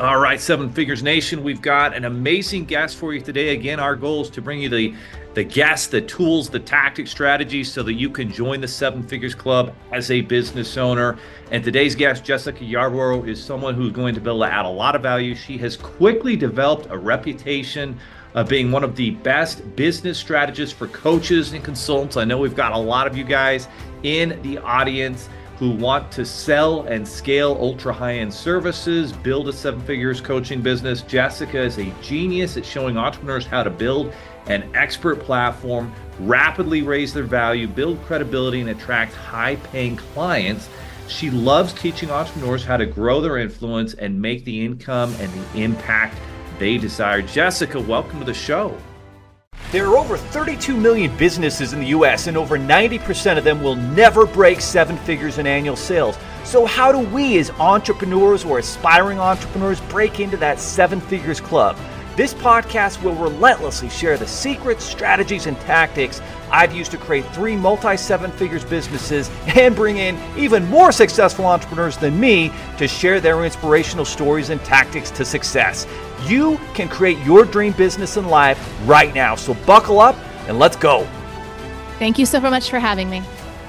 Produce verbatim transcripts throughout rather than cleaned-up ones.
All right, Seven Figures Nation, we've got an amazing guest for you today. Again, our goal is to bring you the the guests, the tools, the tactics, strategies so that you can join the Seven Figures Club as a business owner. And today's guest, Jessica Yarborough, is someone who's going to be able to add a lot of value. She has quickly developed a reputation of being one of the best business strategists for coaches and consultants. I know we've got a lot of you guys in the audience who want to sell and scale ultra high-end services, build a seven figures coaching business. Jessica is a genius at showing entrepreneurs how to build an expert platform, rapidly raise their value, build credibility, and attract high-paying clients. She loves teaching entrepreneurs how to grow their influence and make the income and the impact they desire. Jessica, welcome to the show. There are over thirty-two million businesses in the U S and over ninety percent of them will never break seven figures in annual sales. So how do we as entrepreneurs or aspiring entrepreneurs break into that seven figures club? This podcast will relentlessly share the secrets, strategies, and tactics I've used to create three multi-seven figures businesses and bring in even more successful entrepreneurs than me to share their inspirational stories and tactics to success. You can create your dream business and life right now. So buckle up and let's go. Thank you so much for having me.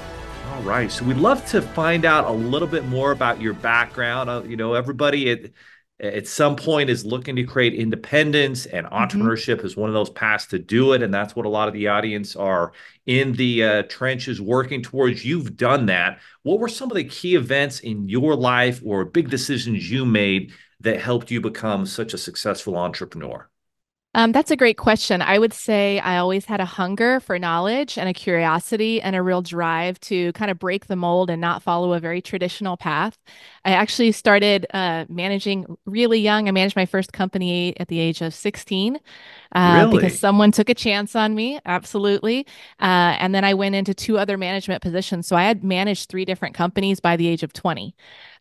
All right. So we'd love to find out a little bit more about your background. Uh, you know, everybody at, at some point is looking to create independence, and entrepreneurship mm-hmm. is one of those paths to do it. And that's what a lot of the audience are in the uh, trenches working towards. You've done that. What were some of the key events in your life or big decisions you made that helped you become such a successful entrepreneur? Um, that's a great question. I would say I always had a hunger for knowledge and a curiosity and a real drive to kind of break the mold and not follow a very traditional path. I actually started uh, managing really young. I managed my first company at the age of sixteen uh, Really? because someone took a chance on me. Absolutely. Uh, and then I went into two other management positions. So I had managed three different companies by the age of twenty.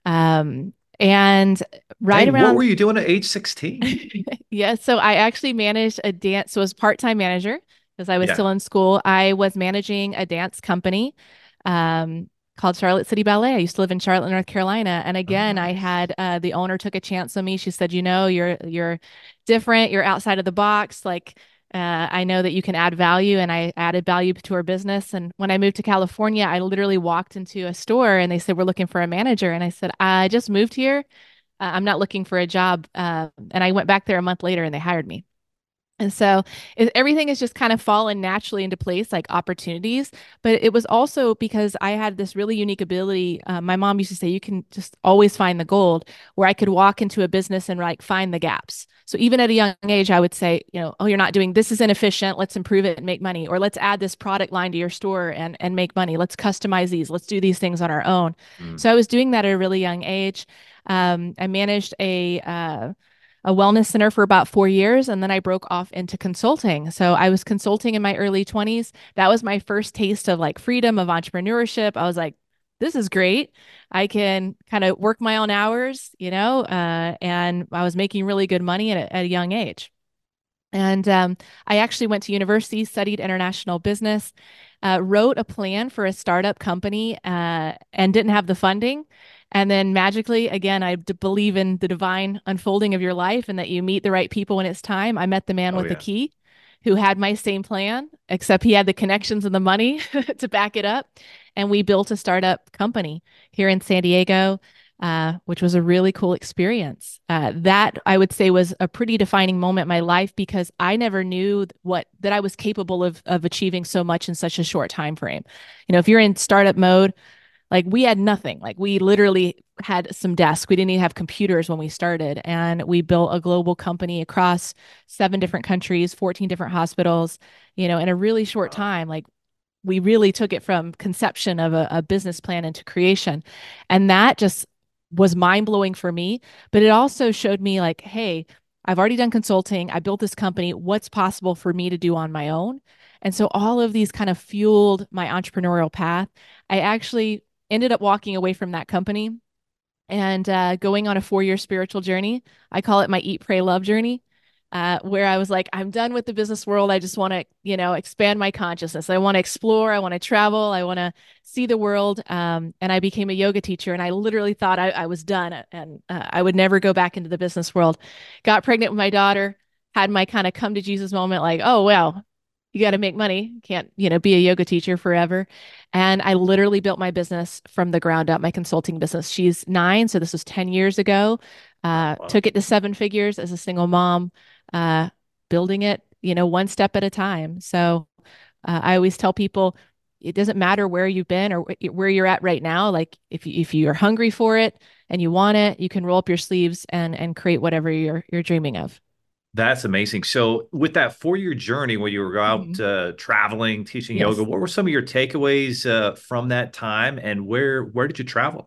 Um, And right hey, around what were you doing at age sixteen? Yeah, so I actually managed a dance. So I was part-time manager because I was Yeah. still in school. I was managing a dance company um, called Charlotte City Ballet. I used to live in Charlotte, North Carolina. And Oh, again, I nice. had uh, the owner took a chance on me. She said, you know, you're you're different. You're outside of the box. Like uh, I know that you can add value, and I added value to her business. And when I moved to California, I literally walked into a store and they said, we're looking for a manager. And I said, I just moved here. Uh, I'm not looking for a job. Uh, and I went back there a month later and they hired me. And so it, everything has just kind of fallen naturally into place, like opportunities. But it was also because I had this really unique ability. Uh, my mom used to say, you can just always find the gold, where I could walk into a business and like find the gaps. So even at a young age, I would say, you know, oh, you're not doing this is inefficient. Let's improve it and make money. Or let's add this product line to your store and, and make money. Let's customize these. Let's do these things on our own. Mm. So I was doing that at a really young age. Um, I managed a uh, a wellness center for about four years, and then I broke off into consulting. So I was consulting in my early twenties. That was my first taste of like freedom of entrepreneurship. I was like, this is great. I can kind of work my own hours, you know, uh, and I was making really good money at a, at a young age. And um, I actually went to university, studied international business, uh, wrote a plan for a startup company, uh, and didn't have the funding. And then magically, again, I d- believe in the divine unfolding of your life and that you meet the right people when it's time. I met the man Oh, with the yeah. key who had my same plan, except he had the connections and the money to back it up. And we built a startup company here in San Diego, uh, which was a really cool experience. Uh, that I would say was a pretty defining moment in my life because I never knew what that I was capable of of achieving so much in such a short time frame. You know, if you're in startup mode, like we had nothing. Like we literally had some desks. We didn't even have computers when we started, and we built a global company across seven different countries, fourteen different hospitals. You know, in a really short Wow. time, like we really took it from conception of a, a business plan into creation. And that just was mind blowing for me. But it also showed me like, hey, I've already done consulting. I built this company. What's possible for me to do on my own? And so all of these kind of fueled my entrepreneurial path. I actually ended up walking away from that company and uh, going on a four year spiritual journey. I call it my eat, pray, love journey. uh, where I was like, I'm done with the business world. I just want to, you know, expand my consciousness. I want to explore. I want to travel. I want to see the world. Um, and I became a yoga teacher, and I literally thought I, I was done, and uh, I would never go back into the business world. Got pregnant with my daughter, had my kind of come to Jesus moment, like, oh, well, you got to make money. Can't, you know, be a yoga teacher forever. And I literally built my business from the ground up, my consulting business. She's nine, so this was ten years ago. Oh, Uh, wow. took it to seven figures as a single mom, uh, building it, you know, one step at a time. So uh, I always tell people it doesn't matter where you've been or wh- where you're at right now. Like if you, if you're hungry for it and you want it, you can roll up your sleeves and and create whatever you're you're dreaming of. That's amazing. So, with that four-year journey where you were out Mhm. uh, traveling, teaching yoga, Yes. what were some of your takeaways uh, from that time, and where where did you travel?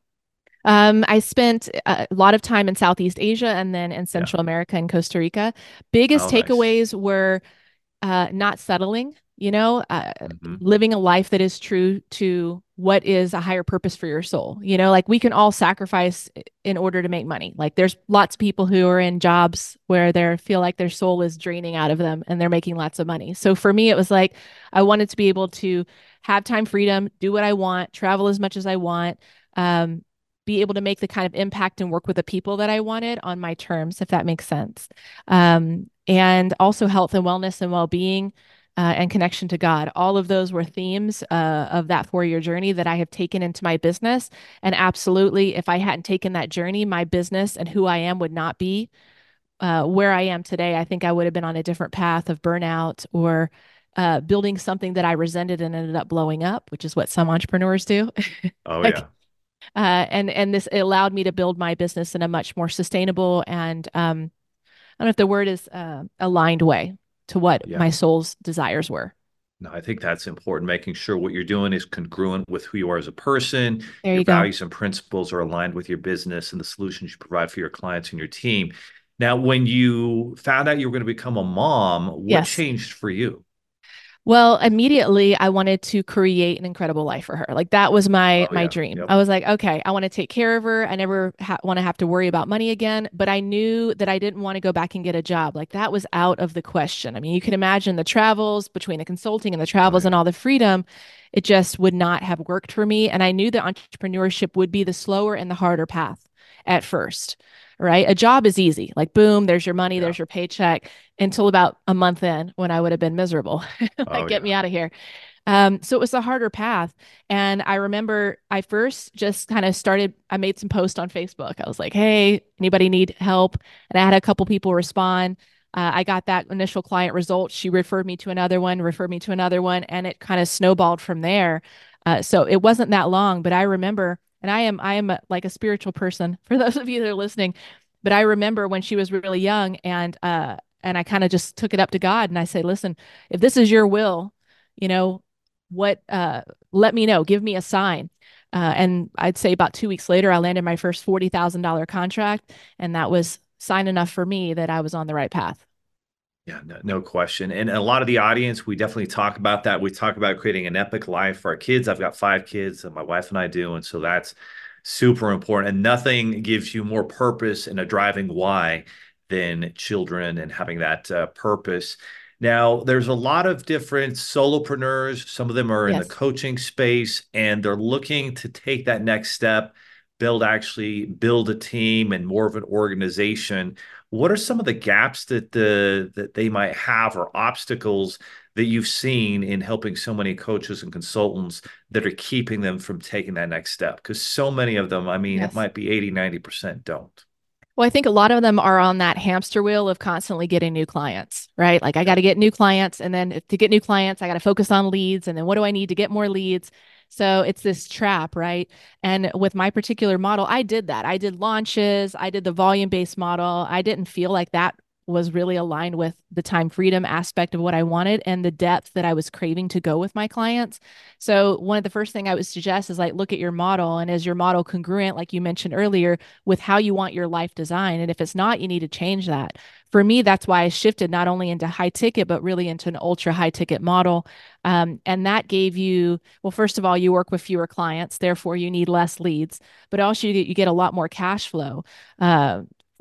Um, I spent a lot of time in Southeast Asia and then in Yeah. Central America and Costa Rica. Biggest Oh, nice. takeaways were uh, not settling, you know, uh, Hmm. living a life that is true to what is a higher purpose for your soul. You know, like we can all sacrifice in order to make money. Like there's lots of people who are in jobs where they feel like their soul is draining out of them and they're making lots of money. So for me, it was like I wanted to be able to have time freedom, do what I want, travel as much as I want. Um, be able to make the kind of impact and work with the people that I wanted on my terms, if that makes sense. Um, and also health and wellness and well-being uh, and connection to God. All of those were themes uh, of that four-year journey that I have taken into my business. And absolutely, if I hadn't taken that journey, my business and who I am would not be uh, where I am today. I think I would have been on a different path of burnout or uh, building something that I resented and ended up blowing up, which is what some entrepreneurs do. Oh, Like, yeah. uh, and and this allowed me to build my business in a much more sustainable and um, I don't know if the word is uh, aligned way to what Yeah. my soul's desires were. No, I think that's important, making sure what you're doing is congruent with who you are as a person, There your you go. values and principles are aligned with your business and the solutions you provide for your clients and your team. Now, when you found out you were going to become a mom, what Yes. changed for you? Well, immediately I wanted to create an incredible life for her. Like that was my Oh, my yeah. dream. Yep. I was like, okay, I want to take care of her. I never ha want to have to worry about money again, but I knew that I didn't want to go back and get a job. Like that was out of the question. I mean, you can imagine the travels between the consulting and the Oh, travels and yeah. all the freedom. It just would not have worked for me. And I knew that entrepreneurship would be the slower and the harder path at first. Right? A job is easy. Like boom, there's your money, Yeah. there's your paycheck until about a month in when I would have been miserable. Like, Oh, get me yeah. out of here. Um, so it was a harder path. And I remember I first just kind of started, I made some posts on Facebook. I was like, hey, anybody need help? And I had a couple people respond. Uh, I got that initial client result. She referred me to another one, referred me to another one, and it kind of snowballed from there. Uh, so it wasn't that long, but I remember, and I am I am a, like a spiritual person for those of you that are listening. But I remember when she was really young, and uh, and I kind of just took it up to God, and I say, listen, if this is your will, you know, what uh let me know, give me a sign. Uh, and I'd say about two weeks later I landed my first forty thousand dollars contract, and that was sign enough for me that I was on the right path. Yeah, no, no question. And a lot of the audience, we definitely talk about that. We talk about creating an epic life for our kids. I've got five kids, and my wife and I do. And so that's super important. And nothing gives you more purpose and a driving why than children and having that uh, purpose. Now, there's a lot of different solopreneurs. Some of them are in the Yes. coaching space, and they're looking to take that next step, build actually build a team and more of an organization. What are some of the gaps that the that they might have or obstacles that you've seen in helping so many coaches and consultants that are keeping them from taking that next step? Because so many of them, I mean, it Yes. might be eighty, ninety percent don't. Well, I think a lot of them are on that hamster wheel of constantly getting new clients, right? Like I got Yeah. to get new clients, and then to get new clients, I got to focus on leads, and then what do I need to get more leads? So it's this trap, right? And with my particular model, I did that. I did launches, I did the volume-based model. I didn't feel like that was really aligned with the time freedom aspect of what I wanted and the depth that I was craving to go with my clients. So one of the first thing I would suggest is like look at your model, and is your model congruent, like you mentioned earlier, with how you want your life designed? And if it's not, you need to change that. For me, that's why I shifted not only into high ticket, but really into an ultra high ticket model. Um, and that gave you, well, first of all, you work with fewer clients, therefore you need less leads, but also you get, you get a lot more cash flow. Uh,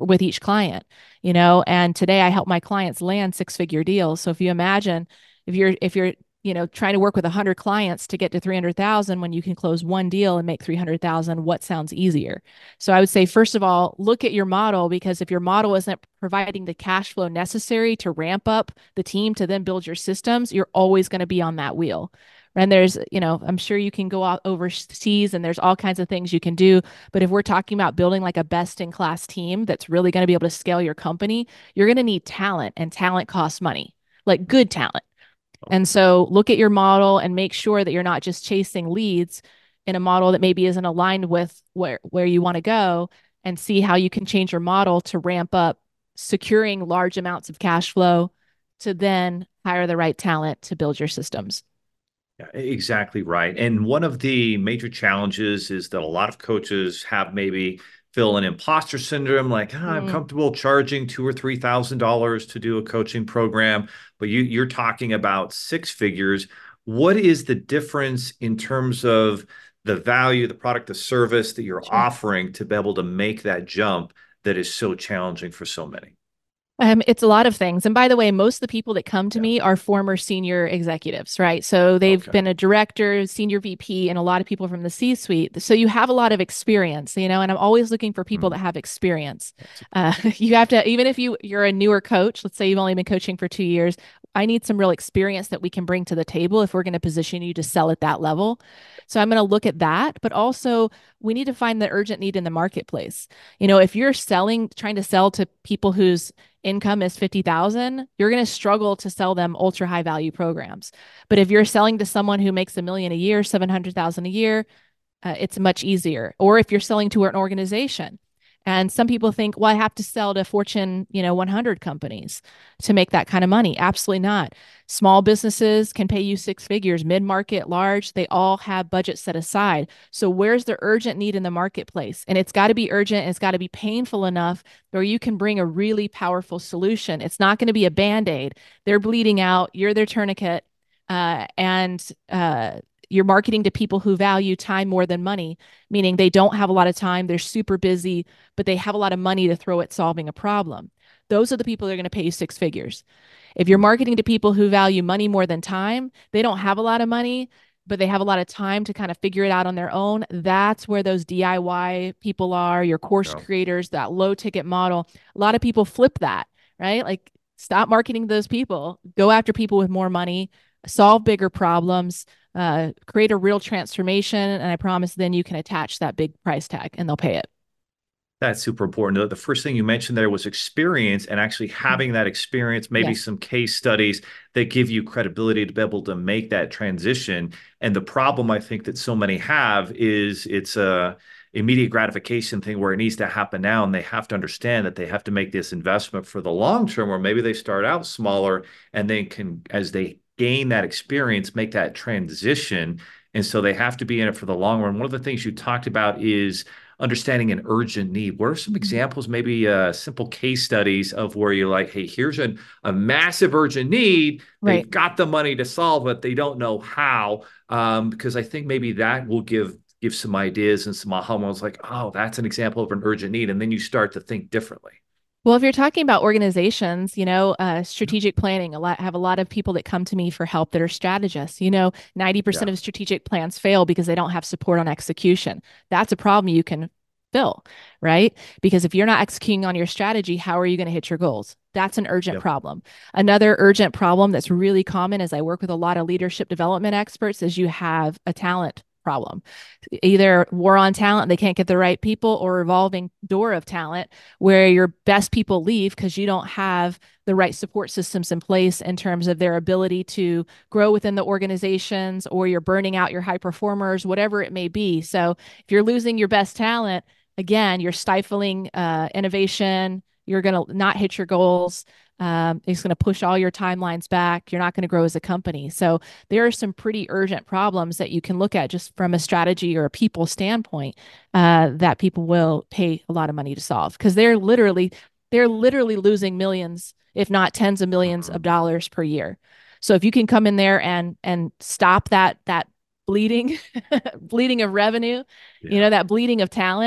with each client, you know, and today I help my clients land six figure deals. So if you imagine if you're, if you're, you know, trying to work with a hundred clients to get to three hundred thousand, when you can close one deal and make three hundred thousand, what sounds easier? So I would say, first of all, look at your model, because if your model isn't providing the cash flow necessary to ramp up the team to then build your systems, you're always going to be on that wheel. And there's, you know, I'm sure you can go out overseas and there's all kinds of things you can do. But if we're talking about building like a best in class team that's really going to be able to scale your company, you're going to need talent, and talent costs money, like good talent. And so look at your model and make sure that you're not just chasing leads in a model that maybe isn't aligned with where, where you want to go, and see how you can change your model to ramp up securing large amounts of cash flow to then hire the right talent to build your systems. Yeah, exactly right. And one of the major challenges is that a lot of coaches have maybe feel an imposter syndrome, like, oh, I'm Mm. comfortable charging two or three thousand dollars to do a coaching program, but you, you're talking about six figures. What is the difference in terms of the value, the product, the service that you're Sure. offering to be able to make that jump that is so challenging for so many? Um, it's a lot of things. And by the way, most of the people that come to Yeah. me are former senior executives, right? So they've Okay. been a director, senior V P, and a lot of people from the C-suite. So you have a lot of experience, you know, and I'm always looking for people Mm. that have experience. Uh, you have to, even if you, you're a newer coach, let's say you've only been coaching for two years, I need some real experience that we can bring to the table if we're going to position you to sell at that level. So I'm going to look at that, but also we need to find the urgent need in the marketplace. You know, if you're selling, trying to sell to people whose income is fifty thousand, you're going to struggle to sell them ultra high value programs. But if you're selling to someone who makes a million a year, seven hundred thousand a year, uh, it's much easier. Or if you're selling to an organization, and some people think, well, I have to sell to Fortune, you know, one hundred companies to make that kind of money. Absolutely not. Small businesses can pay you six figures, mid-market, large, they all have budgets set aside. So where's the urgent need in the marketplace? And it's got to be urgent, and it's got to be painful enough where you can bring a really powerful solution. It's not going to be a Band-Aid. They're bleeding out, you're their tourniquet, uh, and uh, you're marketing to people who value time more than money, meaning they don't have a lot of time, they're super busy, but they have a lot of money to throw at solving a problem. Those are the people that are going to pay you six figures. If you're marketing to people who value money more than time, they don't have a lot of money, but they have a lot of time to kind of figure it out on their own. That's where those D I Y people are, your course Yeah. creators, that low ticket model. A lot of people flip that, right? Like, stop marketing those people, go after people with more money, solve bigger problems, uh, create a real transformation. And I promise then you can attach that big price tag and they'll pay it. That's super important. The- The first thing you mentioned there was experience, and actually having that experience, maybe Yes. some case studies that give you credibility to be able to make that transition. And the problem I think that so many have is it's a immediate gratification thing where it needs to happen now, and they have to understand that they have to make this investment for the long term, or maybe they start out smaller and then can, as they gain that experience, make that transition. And so they have to be in it for the long run. One of the things you talked about is understanding an urgent need. What are some examples, maybe uh, simple case studies of where you're like, hey, here's a, a massive urgent need. Right. They've got the money to solve it. They don't know how. Um, because I think maybe that will give give some ideas and some aha moments like, oh, that's an example of an urgent need. And then you start to think differently. Well, if you're talking about organizations, you know, uh, strategic planning, a lot have a lot of people that come to me for help that are strategists. You know, ninety percent Yeah. of strategic plans fail because they don't have support on execution. That's a problem you can fill, right? Because if you're not executing on your strategy, how are you going to hit your goals? That's an urgent Yep. problem. Another urgent problem that's really common as I work with a lot of leadership development experts is you have a talent problem. Either war on talent, they can't get the right people, or revolving door of talent where your best people leave because you don't have the right support systems in place in terms of their ability to grow within the organizations, or you're burning out your high performers, whatever it may be. So if you're losing your best talent, again, you're stifling uh, innovation. You're going to not hit your goals. Um, it's going to push all your timelines back. You're not going to grow as a company. So there are some pretty urgent problems that you can look at just from a strategy or a people standpoint uh, that people will pay a lot of money to solve, because they're literally they're literally losing millions, if not tens of millions Mhm. of dollars per year. So if you can come in there and and stop that that bleeding bleeding of revenue, you Yeah. know, that bleeding of talent,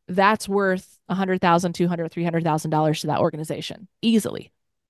that's worth a hundred thousand, two hundred, three hundred thousand dollars to that organization easily.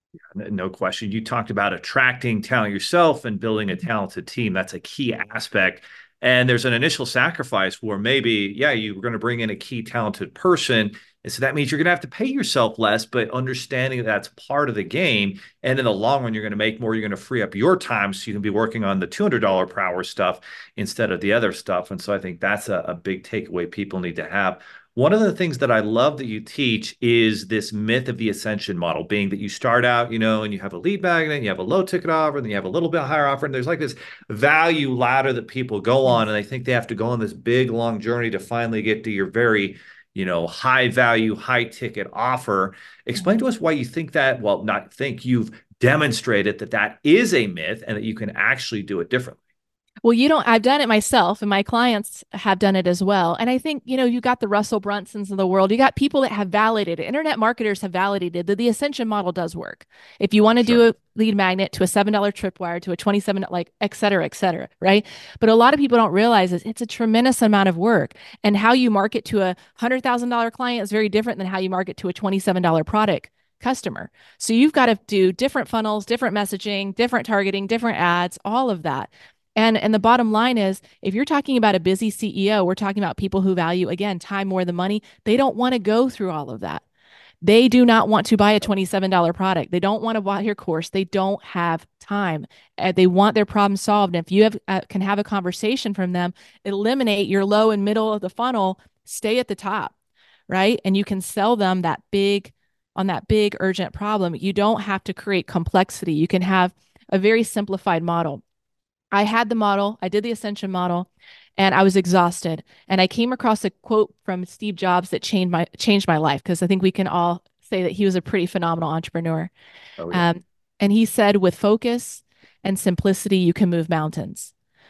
No question. You talked about attracting talent yourself and building a talented team. That's a key aspect. And there's an initial sacrifice where maybe, yeah, you're going to bring in a key talented person. And so that means you're going to have to pay yourself less, but understanding that that's part of the game. And in the long run, you're going to make more. You're going to free up your time so you can be working on the two hundred dollars per hour stuff instead of the other stuff. And so I think that's a, a big takeaway people need to have. One of the things that I love that you teach is this myth of the ascension model, being that you start out, you know, and you have a lead magnet, you have a low ticket offer, and then you have a little bit higher offer. And there's like this value ladder that people go on, and they think they have to go on this big, long journey to finally get to your very, you know, high value, high ticket offer. Explain to us why you think that, well, not think, you've demonstrated that that is a myth and that you can actually do it differently. Well, you don't, I've done it myself and my clients have done it as well. And I think, you know, you got the Russell Brunsons of the world. You got people that have validated, internet marketers have validated that the ascension model does work. If you want to Sure. do a lead magnet to a seven dollar tripwire to a twenty-seven, like et cetera, et cetera, right? But a lot of people don't realize is it's a tremendous amount of work. And how you market to a one hundred thousand dollars client is very different than how you market to a twenty-seven dollar product customer. So you've got to do different funnels, different messaging, different targeting, different ads, all of that. And and the bottom line is, if you're talking about a busy C E O, we're talking about people who value, again, time more than money. They don't want to go through all of that. They do not want to buy a twenty-seven dollar product. They don't want to buy your course. They don't have time. Uh, they want their problem solved. And if you have uh, can have a conversation from them, eliminate your low and middle of the funnel, stay at the top, right? And you can sell them that big on that big urgent problem. You don't have to create complexity. You can have a very simplified model. I had the model, I did the ascension model, and I was exhausted. And I came across a quote from Steve Jobs that changed my changed my life, because I think we can all say that he was a pretty phenomenal entrepreneur. Oh, yeah. Um, and he said, with focus and simplicity, you can move mountains.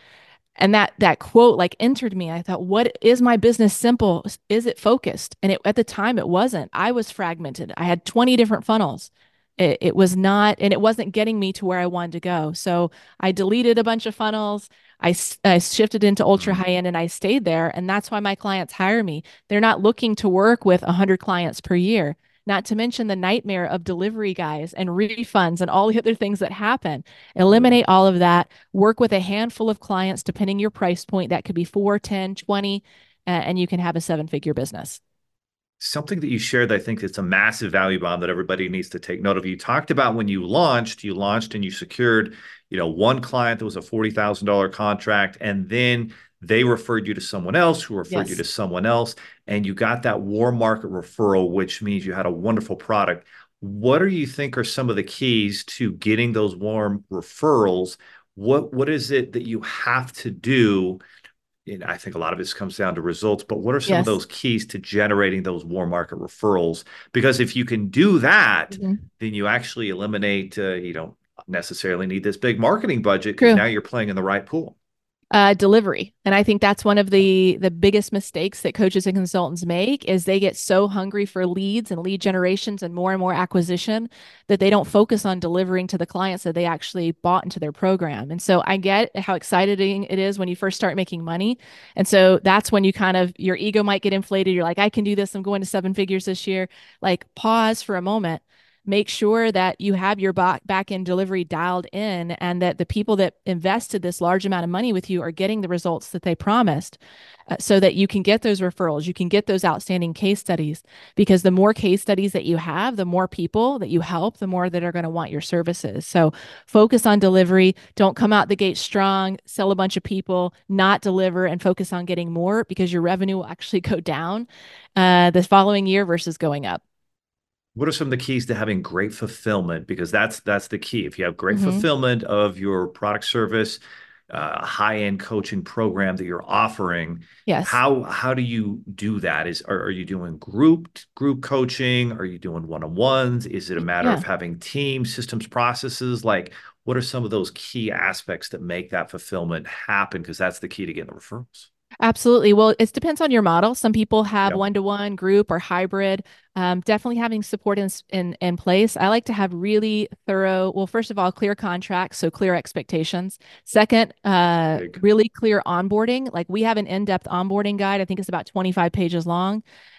And that that quote like entered me. I thought, what is my business simple? Is it focused? And it, at the time, it wasn't. I was fragmented. I had twenty different funnels. It, it was not, and it wasn't getting me to where I wanted to go. So I deleted a bunch of funnels. I, I shifted into ultra high end and I stayed there. And that's why my clients hire me. They're not looking to work with one hundred clients per year, not to mention the nightmare of delivery guys and refunds and all the other things that happen. Eliminate all of that. Work with a handful of clients, depending your price point. That could be four, ten, twenty, uh, and you can have a seven figure business. Something that you shared that I think it's a massive value bomb that everybody needs to take note of. You talked about when you launched, you launched and you secured, you know, one client that was a forty thousand dollars contract, and then they referred you to someone else who referred Yes. you to someone else, and you got that warm market referral, which means you had a wonderful product. What do you think are some of the keys to getting those warm referrals? What what is it that you have to do? You know, I think a lot of this comes down to results, but what are some of Yes. those keys to generating those warm market referrals? Because if you can do that, Mhm. then you actually eliminate, uh, you don't necessarily need this big marketing budget because True. now you're playing in the right pool. Uh, delivery. And I think that's one of the the biggest mistakes that coaches and consultants make is they get so hungry for leads and lead generations and more and more acquisition that they don't focus on delivering to the clients that they actually bought into their program. And so I get how exciting it is when you first start making money. And so that's when you kind of, your ego might get inflated. You're like, I can do this. I'm going to seven figures this year. Like, pause for a moment. Make sure that you have your back end delivery dialed in and that the people that invested this large amount of money with you are getting the results that they promised, uh, so that you can get those referrals, you can get those outstanding case studies, because the more case studies that you have, the more people that you help, the more that are going to want your services. So focus on delivery. Don't come out the gate strong, sell a bunch of people, not deliver, and focus on getting more, because your revenue will actually go down uh, the following year versus going up. What are some of the keys to having great fulfillment? Because that's that's the key. If you have great Mm-hmm. fulfillment of your product, service, uh, high-end coaching program that you're offering, Yes. how how do you do that? Is are, are you doing group group coaching? Are you doing one-on-ones? Is it a matter Yeah. of having team systems, processes? Like, what are some of those key aspects that make that fulfillment happen? Because that's the key to getting the referrals. Absolutely. Well, it depends on your model. Some people have Yeah. one-to-one, group, or hybrid. Um, definitely having support in, in in place. I like to have really thorough, well, first of all, clear contracts, so clear expectations. Second, uh, Big. really clear onboarding. Like, we have an in-depth onboarding guide. I think it's about twenty-five pages long.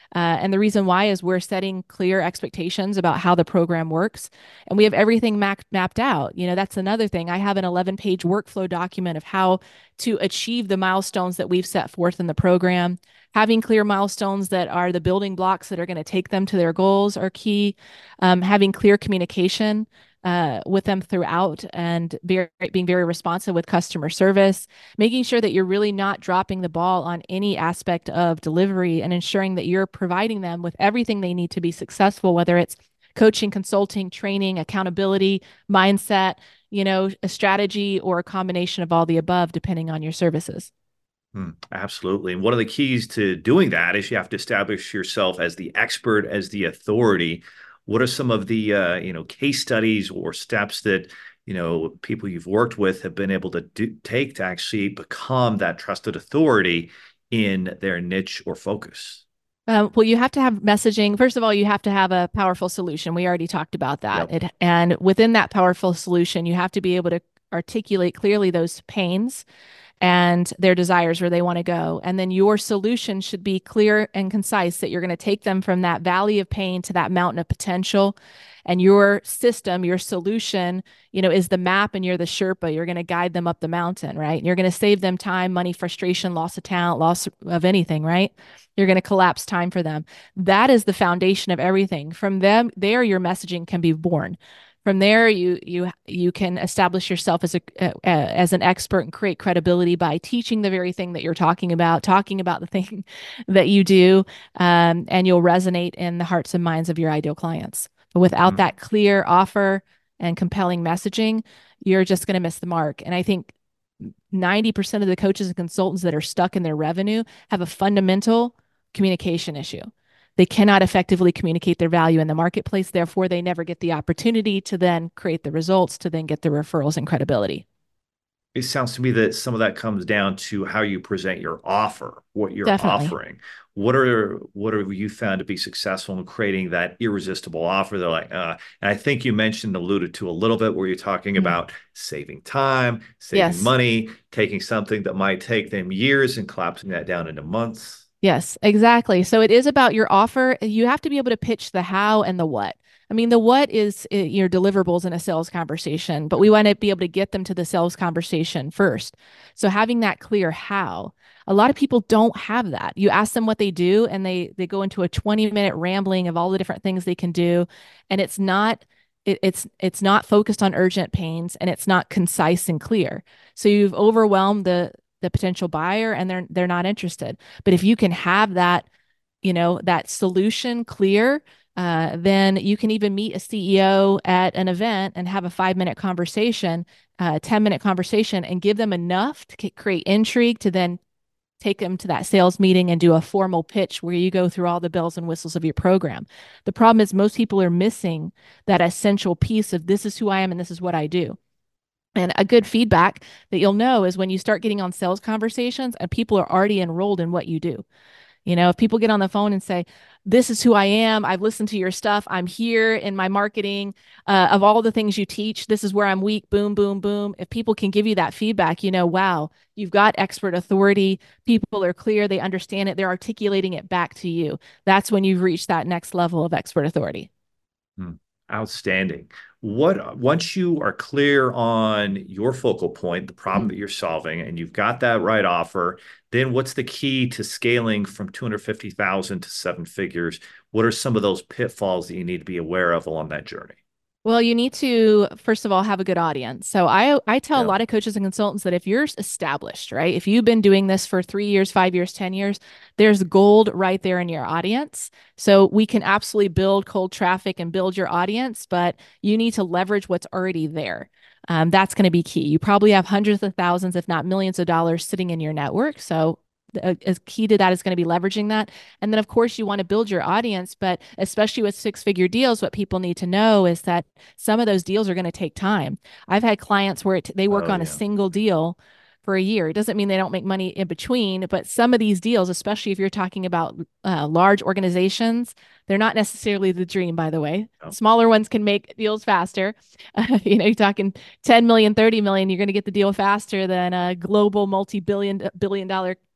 Uh, and the reason why is we're setting clear expectations about how the program works, and we have everything map- mapped out. You know, that's another thing. I have an eleven page workflow document of how to achieve the milestones that we've set forth in the program. Having clear milestones that are the building blocks that are going to take them to their goals are key. Um, having clear communication uh, with them throughout, and very, being very responsive with customer service, making sure that you're really not dropping the ball on any aspect of delivery, and ensuring that you're providing them with everything they need to be successful, whether it's coaching, consulting, training, accountability, mindset, you know, a strategy, or a combination of all the above, depending on your services. Hmm, absolutely. And one of the keys to doing that is you have to establish yourself as the expert, as the authority. What are some of the uh, you know case studies or steps that you know people you've worked with have been able to do, take to actually become that trusted authority in their niche or focus? Um, well, you have to have messaging. First of all, you have to have a powerful solution. We already talked about that. Yep. It, and within that powerful solution, you have to be able to articulate clearly those pains and their desires, where they want to go. And then your solution should be clear and concise, that you're going to take them from that valley of pain to that mountain of potential. And your system, your solution, you know, is the map, and you're the Sherpa. You're going to guide them up the mountain, right? And you're going to save them time, money, frustration, loss of talent, loss of anything, right? You're going to collapse time for them. That is the foundation of everything. From them, there, your messaging can be born. From there, you you you can establish yourself as a uh, as an expert and create credibility by teaching the very thing that you're talking about, talking about the thing that you do, um, and you'll resonate in the hearts and minds of your ideal clients. But without Hmm. that clear offer and compelling messaging, you're just going to miss the mark. And I think ninety percent of the coaches and consultants that are stuck in their revenue have a fundamental communication issue. They cannot effectively communicate their value in the marketplace. Therefore, they never get the opportunity to then create the results, to then get the referrals and credibility. It sounds to me that some of that comes down to how you present your offer, what you're Definitely. offering. What are what have you found to be successful in creating that irresistible offer? They're like, uh, and I think you mentioned, alluded to a little bit, where you're talking Mm. about saving time, saving Yes. money, taking something that might take them years and collapsing that down into months. Yes, exactly. So it is about your offer. You have to be able to pitch the how and the what. I mean, the what is uh, your deliverables in a sales conversation, but we want to be able to get them to the sales conversation first. So having that clear how, a lot of people don't have that. You ask them what they do, and they they go into a twenty minute rambling of all the different things they can do, and it's not it, it's it's not focused on urgent pains, and it's not concise and clear. So you've overwhelmed the the potential buyer, and they're they're not interested. But if you can have that, you know, that solution clear, uh, then you can even meet a C E O at an event and have a five minute conversation, a ten minute conversation, and give them enough to create intrigue to then take them to that sales meeting and do a formal pitch where you go through all the bells and whistles of your program. The problem is most people are missing that essential piece of, this is who I am and this is what I do. And a good feedback that you'll know is when you start getting on sales conversations and people are already enrolled in what you do. You know, if people get on the phone and say, this is who I am, I've listened to your stuff, I'm here in my marketing, uh, of all the things you teach, this is where I'm weak, boom, boom, boom. If people can give you that feedback, you know, wow, you've got expert authority. People are clear, they understand it, they're articulating it back to you. That's when you've reached that next level of expert authority. Hmm. Outstanding. What once you are clear on your focal point, the problem Mhm. that you're solving, and you've got that right offer, then what's the key to scaling from two hundred fifty thousand to seven figures? What are some of those pitfalls that you need to be aware of along that journey? Well, you need to, first of all, have a good audience. So I I tell a Yeah. lot of coaches and consultants that if you're established, right? If you've been doing this for three years, five years, ten years, there's gold right there in your audience. So we can absolutely build cold traffic and build your audience, but you need to leverage what's already there. Um, that's going to be key. You probably have hundreds of thousands, if not millions of dollars sitting in your network. So a, a key to that is going to be leveraging that. And then, of course, you want to build your audience, but especially with six figure deals, what people need to know is that some of those deals are going to take time. I've had clients where it, they work Oh, on a yeah. single deal for a year. It doesn't mean they don't make money in between, but some of these deals, especially if you're talking about uh, large organizations, they're not necessarily the dream, by the way. Oh. Smaller ones can make deals faster. Uh, you know, you're talking ten million, thirty million, you're going to get the deal faster than a global multi-billion billion dollar,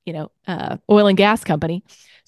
you know, uh, oil and gas company.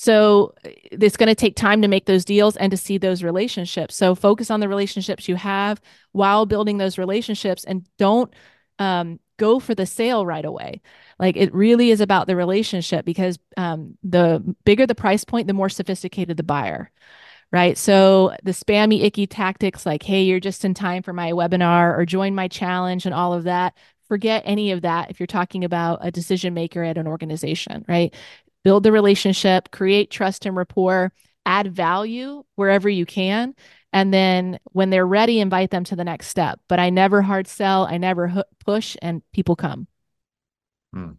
So it's going to take time to make those deals and to see those relationships. So focus on the relationships you have while building those relationships, and don't um, go for the sale right away. Like, it really is about the relationship, because um, the bigger the price point, the more sophisticated the buyer, right? So the spammy, icky tactics like, hey, you're just in time for my webinar or join my challenge and all of that, forget any of that if you're talking about a decision maker at an organization, right? Build the relationship, create trust and rapport, add value wherever you can. And then when they're ready, invite them to the next step. But I never hard sell, I never push, and people come. Hmm.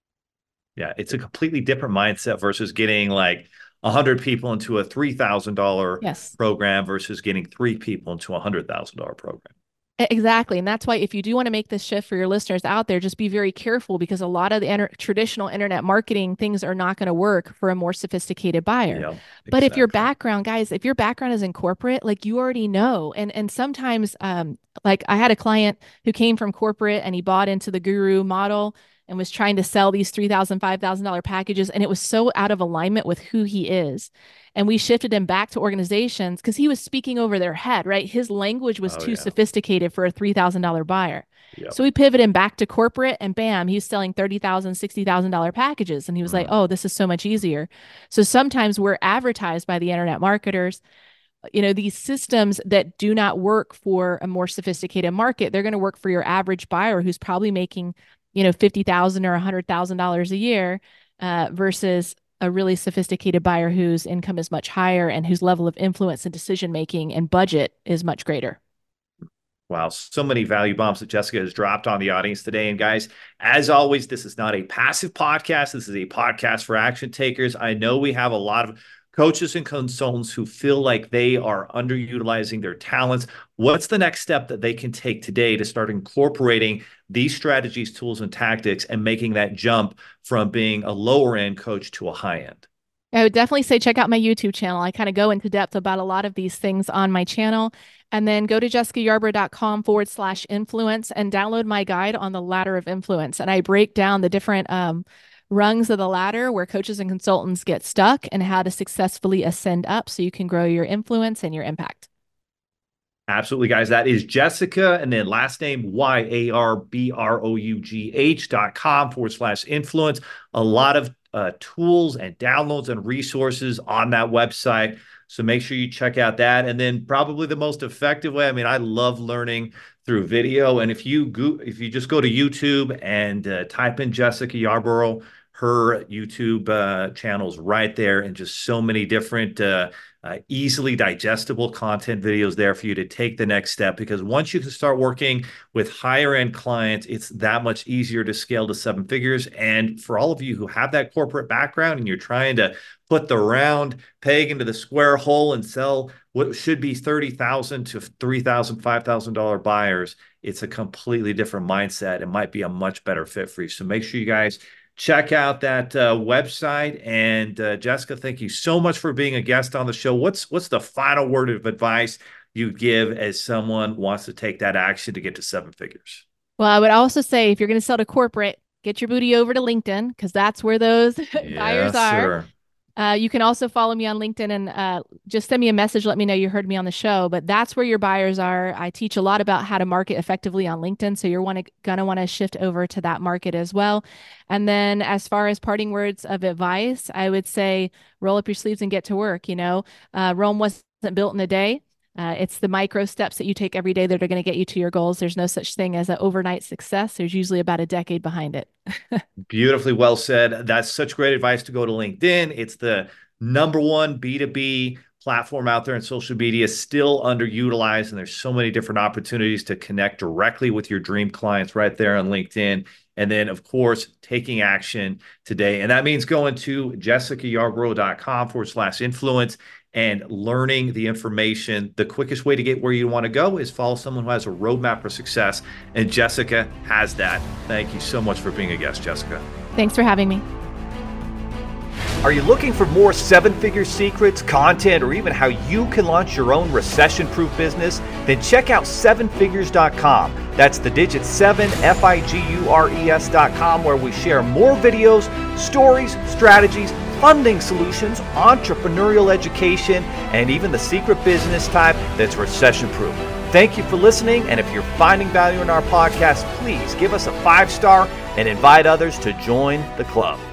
Yeah, it's a completely different mindset versus getting like one hundred people into a three thousand dollars yes. program versus getting three people into a one hundred thousand dollars program. Exactly. And that's why, if you do want to make this shift for your listeners out there, just be very careful, because a lot of the inter- traditional internet marketing things are not going to work for a more sophisticated buyer. Yeah, exactly. But if your background, guys, if your background is in corporate, like, you already know. And and sometimes, um, like, I had a client who came from corporate and he bought into the guru model and was trying to sell these three thousand dollars, five thousand dollars packages. And it was so out of alignment with who he is. And we shifted him back to organizations because he was speaking over their head, right? His language was oh, too yeah. sophisticated for a three thousand dollars buyer. Yep. So we pivoted him back to corporate, and bam, he's selling thirty thousand dollars, sixty thousand dollars packages. And he was mm. like, oh, this is so much easier. So sometimes we're advertised by the internet marketers, you know, these systems that do not work for a more sophisticated market. They're going to work for your average buyer who's probably making, you know, fifty thousand dollars or one hundred thousand dollars a year uh, versus a really sophisticated buyer whose income is much higher and whose level of influence and decision-making and budget is much greater. Wow, so many value bombs that Jessica has dropped on the audience today. And guys, as always, this is not a passive podcast. This is a podcast for action takers. I know we have a lot of coaches and consultants who feel like they are underutilizing their talents. What's the next step that they can take today to start incorporating these strategies, tools, and tactics and making that jump from being a lower end coach to a high end? I would definitely say check out my YouTube channel. I kind of go into depth about a lot of these things on my channel. And then go to jessicayarbrough.com forward slash influence and download my guide on the ladder of influence. And I break down the different um, rungs of the ladder where coaches and consultants get stuck and how to successfully ascend up so you can grow your influence and your impact. Absolutely, guys. That is Jessica, and then last name Y A R B R O U G H dot com forward slash influence. A lot of uh, tools and downloads and resources on that website. So make sure you check out that. And then probably the most effective way, I mean, I love learning through video. And if you go, if you just go to YouTube and uh, type in Jessica Yarbrough, her YouTube uh, channel's right there, and just so many different uh, uh, easily digestible content videos there for you to take the next step. Because once you can start working with higher end clients, it's that much easier to scale to seven figures. And for all of you who have that corporate background and you're trying to put the round peg into the square hole and sell what should be thirty thousand to three thousand, five thousand dollars buyers, it's a completely different mindset. It might be a much better fit for you. So make sure you guys check out that uh, website. And uh, Jessica, thank you so much for being a guest on the show. What's what's the final word of advice you give as someone wants to take that action to get to seven figures? Well, I would also say, if you're going to sell to corporate, get your booty over to LinkedIn, because that's where those yes, buyers are. Sir. Uh, you can also follow me on LinkedIn and uh, just send me a message. Let me know you heard me on the show, but that's where your buyers are. I teach a lot about how to market effectively on LinkedIn. So you're wanna, gonna want to shift over to that market as well. And then as far as parting words of advice, I would say, roll up your sleeves and get to work. You know, uh, Rome wasn't built in a day. Uh, it's the micro steps that you take every day that are going to get you to your goals. There's no such thing as an overnight success. There's usually about a decade behind it. Beautifully well said. That's such great advice to go to LinkedIn. It's the number one B two B platform out there in social media, still underutilized. And there's so many different opportunities to connect directly with your dream clients right there on LinkedIn. And then, of course, taking action today. And that means going to jessicayarbrough.com forward slash influence and learning the information. The quickest way to get where you want to go is follow someone who has a roadmap for success. And Jessica has that. Thank you so much for being a guest, Jessica. Thanks for having me. Are you looking for more seven-figure secrets, content, or even how you can launch your own recession-proof business? Then check out seven figures dot com. That's the digit seven, F I G U R E S dot com, where we share more videos, stories, strategies, funding solutions, entrepreneurial education, and even the secret business type that's recession-proof. Thank you for listening, and if you're finding value in our podcast, please give us a five-star and invite others to join the club.